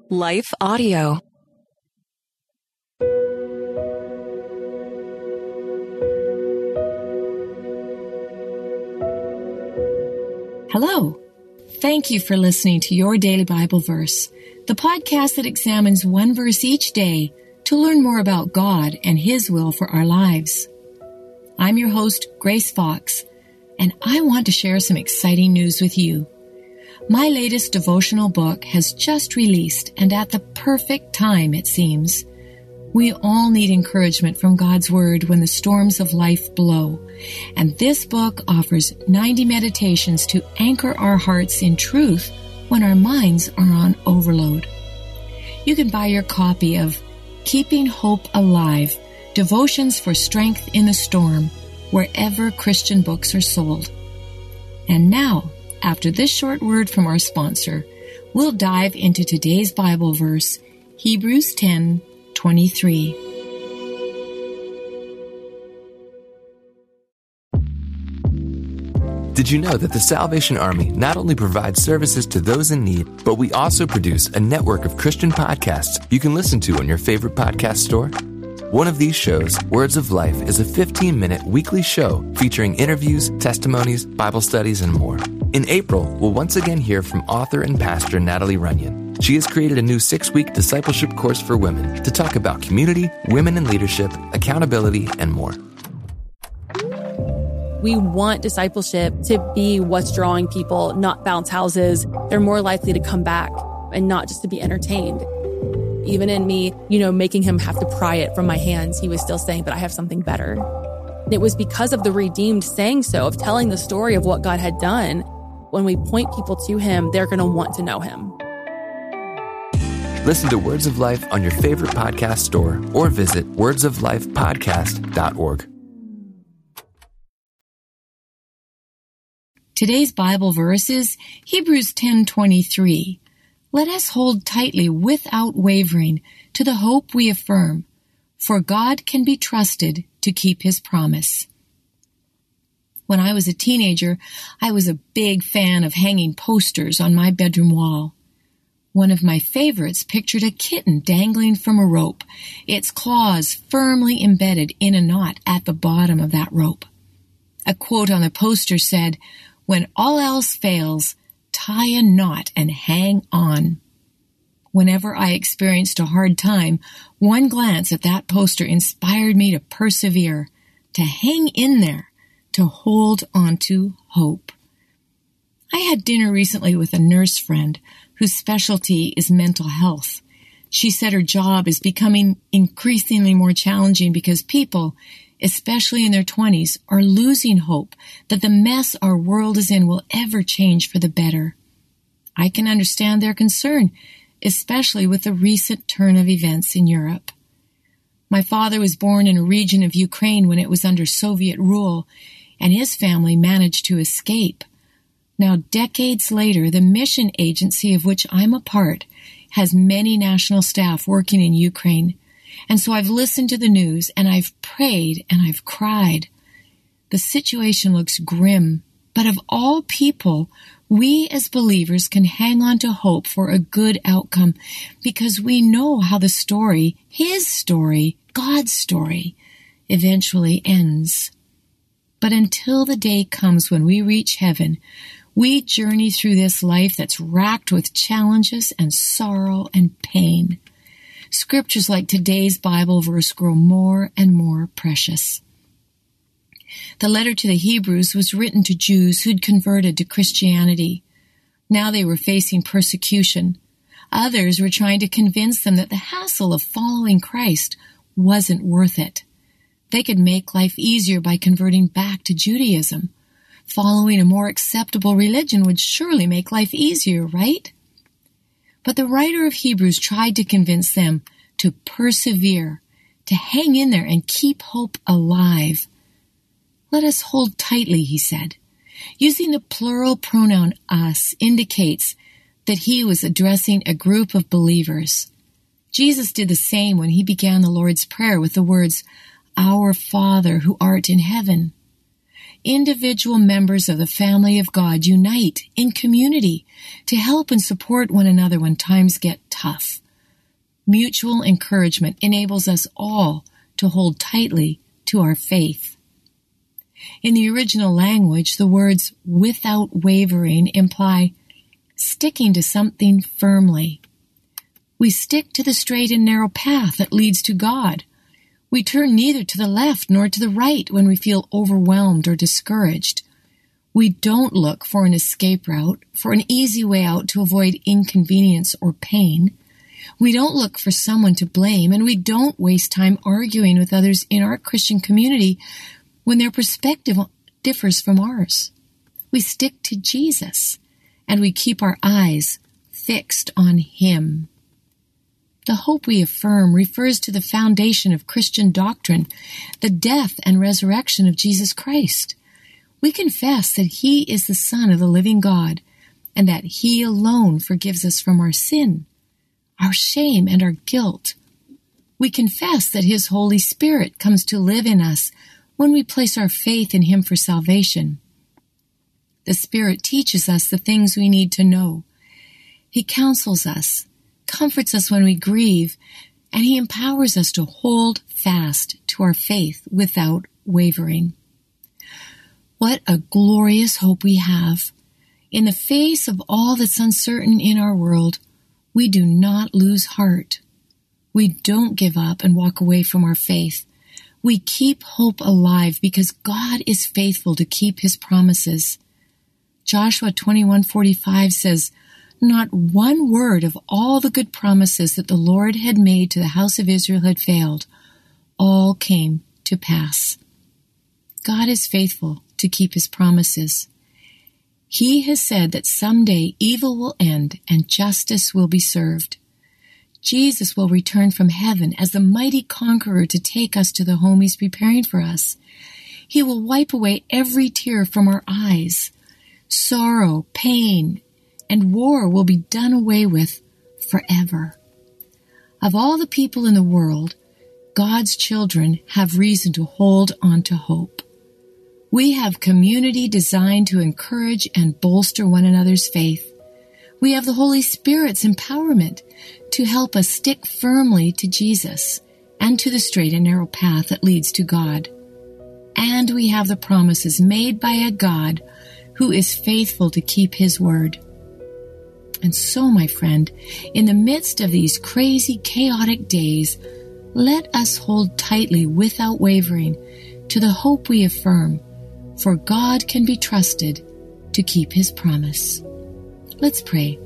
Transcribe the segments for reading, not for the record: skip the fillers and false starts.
Life Audio. Hello. Thank you for listening to Your Daily Bible Verse, the podcast that examines one verse each day to learn more about God and His will for our lives. I'm your host, Grace Fox, and I want to share some exciting news with you. My latest devotional book has just released, and at the perfect time, it seems. We all need encouragement from God's Word when the storms of life blow, and this book offers 90 meditations to anchor our hearts in truth when our minds are on overload. You can buy your copy of Keeping Hope Alive, Devotions for Strength in the Storm, wherever Christian books are sold. And now, after this short word from our sponsor, we'll dive into today's Bible verse, Hebrews 10:23. Did you know that the Salvation Army not only provides services to those in need, but we also produce a network of Christian podcasts you can listen to on your favorite podcast store? One of these shows, Words of Life, is a 15-minute weekly show featuring interviews, testimonies, Bible studies, and more. In April, we'll once again hear from author and pastor Natalie Runyon. She has created a new 6-week discipleship course for women to talk about community, women in leadership, accountability, and more. We want discipleship to be what's drawing people, not bounce houses. They're more likely to come back and not just to be entertained. Even in me, making him have to pry it from my hands, he was still saying, but I have something better. And it was because of the redeemed saying so, of telling the story of what God had done. When we point people to him, they're going to want to know him. Listen to Words of Life on your favorite podcast store or visit wordsoflifepodcast.org. Today's Bible verse is Hebrews 10:23. Let us hold tightly without wavering to the hope we affirm, for God can be trusted to keep his promise. When I was a teenager, I was a big fan of hanging posters on my bedroom wall. One of my favorites pictured a kitten dangling from a rope, its claws firmly embedded in a knot at the bottom of that rope. A quote on the poster said, "When all else fails, tie a knot and hang on." Whenever I experienced a hard time, one glance at that poster inspired me to persevere, to hang in there, to hold on to hope. I had dinner recently with a nurse friend whose specialty is mental health. She said her job is becoming increasingly more challenging because people, especially in their 20s, are losing hope that the mess our world is in will ever change for the better. I can understand their concern, especially with the recent turn of events in Europe. My father was born in a region of Ukraine when it was under Soviet rule, and his family managed to escape. Now, decades later, the mission agency of which I'm a part has many national staff working in Ukraine. And so I've listened to the news, and I've prayed, and I've cried. The situation looks grim, but of all people, we as believers can hang on to hope for a good outcome because we know how the story, his story, God's story, eventually ends. But until the day comes when we reach heaven, we journey through this life that's racked with challenges and sorrow and pain. Scriptures like today's Bible verse grow more and more precious. The letter to the Hebrews was written to Jews who'd converted to Christianity. Now they were facing persecution. Others were trying to convince them that the hassle of following Christ wasn't worth it. They could make life easier by converting back to Judaism. Following a more acceptable religion would surely make life easier, right? But the writer of Hebrews tried to convince them to persevere, to hang in there and keep hope alive. Let us hold tightly, he said. Using the plural pronoun us indicates that he was addressing a group of believers. Jesus did the same when he began the Lord's Prayer with the words, "Our Father who art in heaven." individual members of the family of God unite in community to help and support one another when times get tough. Mutual encouragement enables us all to hold tightly to our faith. In the original language, the words without wavering imply sticking to something firmly. We stick to the straight and narrow path that leads to God. We turn neither to the left nor to the right when we feel overwhelmed or discouraged. We don't look for an escape route, for an easy way out to avoid inconvenience or pain. We don't look for someone to blame, and we don't waste time arguing with others in our Christian community when their perspective differs from ours. We stick to Jesus, and we keep our eyes fixed on Him. The hope we affirm refers to the foundation of Christian doctrine, the death and resurrection of Jesus Christ. We confess that He is the Son of the living God, and that He alone forgives us from our sin, our shame, and our guilt. We confess that His Holy Spirit comes to live in us when we place our faith in Him for salvation. The Spirit teaches us the things we need to know. He counsels us, comforts us when we grieve, and He empowers us to hold fast to our faith without wavering. What a glorious hope we have. In the face of all that's uncertain in our world, we do not lose heart. We don't give up and walk away from our faith. We keep hope alive because God is faithful to keep His promises. Joshua 21:45 says, "Not one word of all the good promises that the Lord had made to the house of Israel had failed. All came to pass." God is faithful to keep His promises. He has said that someday evil will end and justice will be served. Jesus will return from heaven as the mighty conqueror to take us to the home He's preparing for us. He will wipe away every tear from our eyes. Sorrow, pain, and war will be done away with forever. Of all the people in the world, God's children have reason to hold on to hope. We have community designed to encourage and bolster one another's faith. We have the Holy Spirit's empowerment to help us stick firmly to Jesus and to the straight and narrow path that leads to God. And we have the promises made by a God who is faithful to keep His word. And so, my friend, in the midst of these crazy, chaotic days, let us hold tightly without wavering to the hope we affirm, for God can be trusted to keep His promise. Let's pray.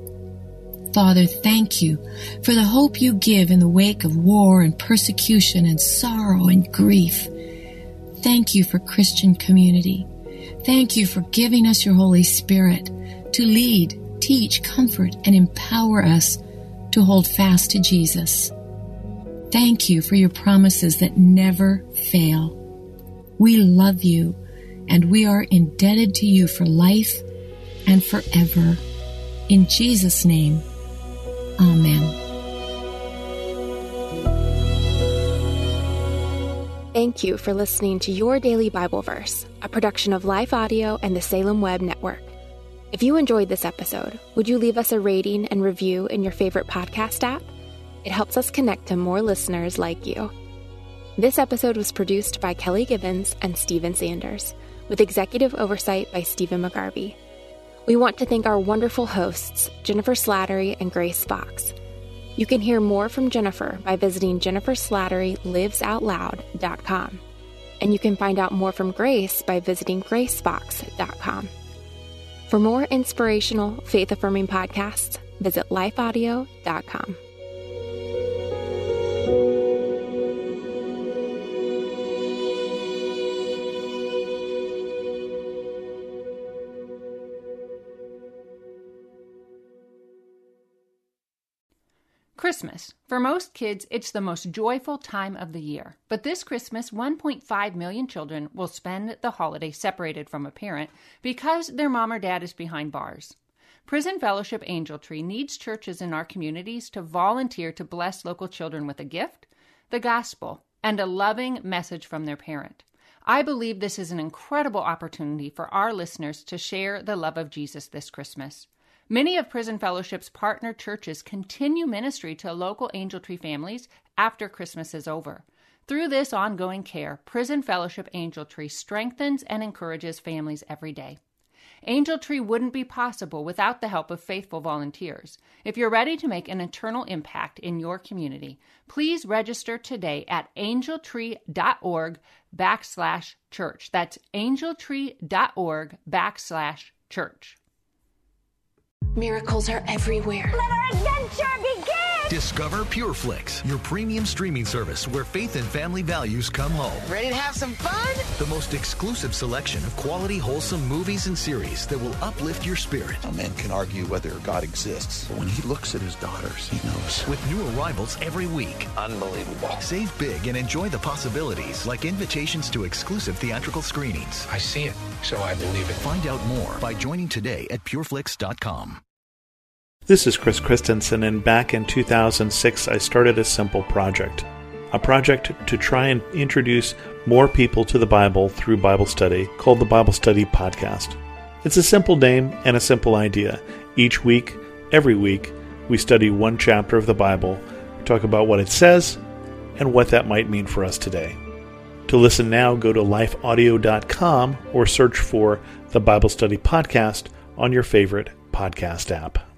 Father, thank You for the hope You give in the wake of war and persecution and sorrow and grief. Thank You for Christian community. Thank You for giving us Your Holy Spirit to lead, teach, comfort, and empower us to hold fast to Jesus. Thank You for Your promises that never fail. We love You, and we are indebted to You for life and forever. In Jesus' name, Amen. Thank you for listening to Your Daily Bible Verse, a production of Life Audio and the Salem Web Network. If you enjoyed this episode, would you leave us a rating and review in your favorite podcast app? It helps us connect to more listeners like you. This episode was produced by Kelly Gibbons and Stephen Sanders, with executive oversight by Stephen McGarvey. We want to thank our wonderful hosts, Jennifer Slattery and Grace Fox. You can hear more from Jennifer by visiting jenniferslatterylivesoutloud.com. And you can find out more from Grace by visiting gracefox.com. For more inspirational, faith-affirming podcasts, visit lifeaudio.com. Christmas. For most kids, it's the most joyful time of the year. But this Christmas, 1.5 million children will spend the holiday separated from a parent because their mom or dad is behind bars. Prison Fellowship Angel Tree needs churches in our communities to volunteer to bless local children with a gift, the gospel, and a loving message from their parent. I believe this is an incredible opportunity for our listeners to share the love of Jesus this Christmas. Many of Prison Fellowship's partner churches continue ministry to local Angel Tree families after Christmas is over. Through this ongoing care, Prison Fellowship Angel Tree strengthens and encourages families every day. Angel Tree wouldn't be possible without the help of faithful volunteers. If you're ready to make an eternal impact in your community, please register today at angeltree.org/church. That's angeltree.org/church. Miracles are everywhere. Let our adventure begin! Discover PureFlix, your premium streaming service where faith and family values come home. Ready to have some fun? The most exclusive selection of quality, wholesome movies and series that will uplift your spirit. A man can argue whether God exists, but when he looks at his daughters, he knows. With new arrivals every week. Unbelievable. Save big and enjoy the possibilities, like invitations to exclusive theatrical screenings. I see it, so I believe it. Find out more by joining today at pureflix.com. This is Chris Christensen, and back in 2006 I started a simple project. A project to try and introduce more people to the Bible through Bible study called the Bible Study Podcast. It's a simple name and a simple idea. Each week, every week, we study one chapter of the Bible, talk about what it says, and what that might mean for us today. To listen now, go to lifeaudio.com or search for the Bible Study Podcast on your favorite podcast app.